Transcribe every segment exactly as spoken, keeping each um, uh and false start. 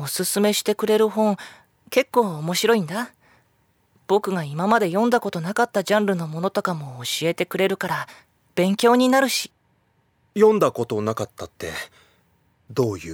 おすすめしてくれる本結構面白いんだ。僕が今まで読んだことなかったジャンルのものとかも教えてくれるから勉強になるし。 読んだことなかったってどういう？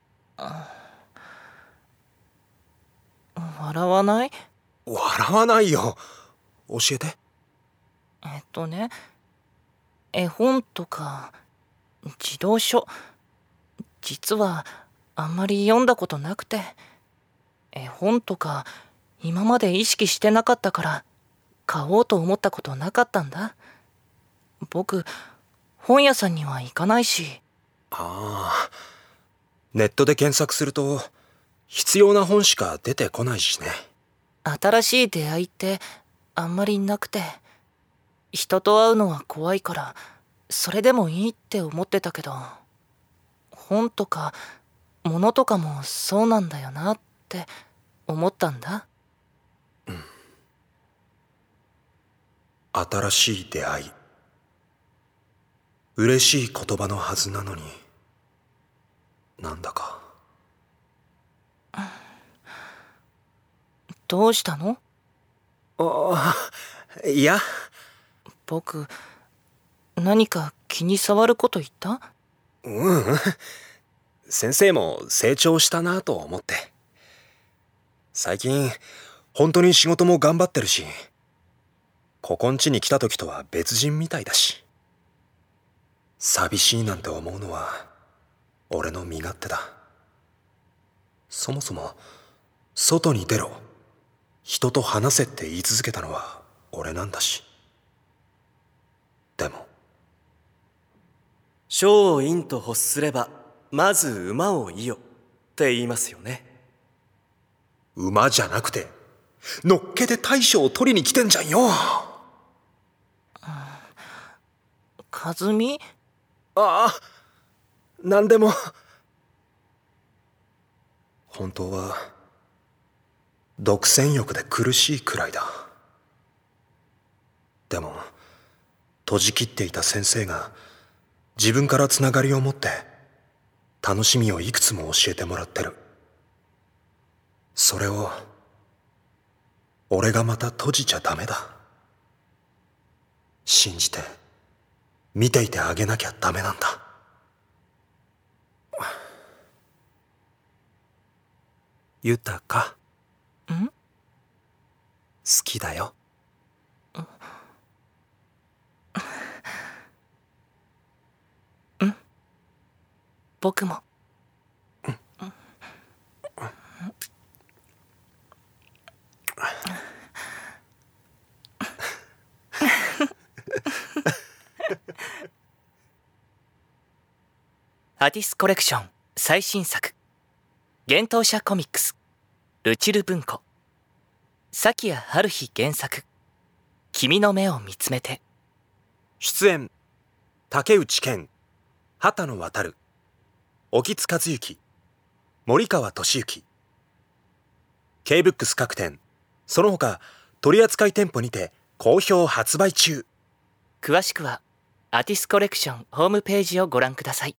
笑わない？ 笑わないよ。教えて。 えっとね、絵本とか児童書、実はあんまり読んだことなくて、絵本とか今まで意識してなかったから買おうと思ったことなかったんだ。僕、本屋さんには行かないし。 ああ、ネットで検索すると必要な本しか出てこないしね。 新しい出会いってあんまりなくて、人と会うのは怖いからそれでもいいって思ってたけど、本とか物とかもそうなんだよなって思ったんだ。 うん。新しい出会い、嬉しい言葉のはずなのに、なんだか。 どうしたの？ ああ、いや。 僕、何か気に障ること言った？ うん、先生も成長したなと思って。最近本当に仕事も頑張ってるし、ここん家に来た時とは別人みたいだし、寂しいなんて思うのは俺の身勝手だ。そもそも外に出ろ、人と話せって言い続けたのは俺なんだし。でも書を陰と欲すればまず馬を射よって言いますよね。 馬じゃなくてのっけで大将を取りに来てんじゃんよ。 和美？ ああ、なんでも。本当は独占欲で苦しいくらいだ。でも閉じきっていた先生が自分からつながりを持って楽しみをいくつも教えてもらってる。それを俺がまた閉じちゃダメだ。信じて見ていてあげなきゃダメなんだ。豊か。 ん？ 好きだよ。 ん？僕も。アティスコレクション最新作、幻冬舎コミックス、ルチル文庫、咲谷春日原作、君の目を見つめて。 出演竹内健、畑野渡、沖津和幸、森川俊之。 K-ブックス各店その他取扱店舗にて好評発売中。 詳しくはアティスコレクションホームページをご覧ください。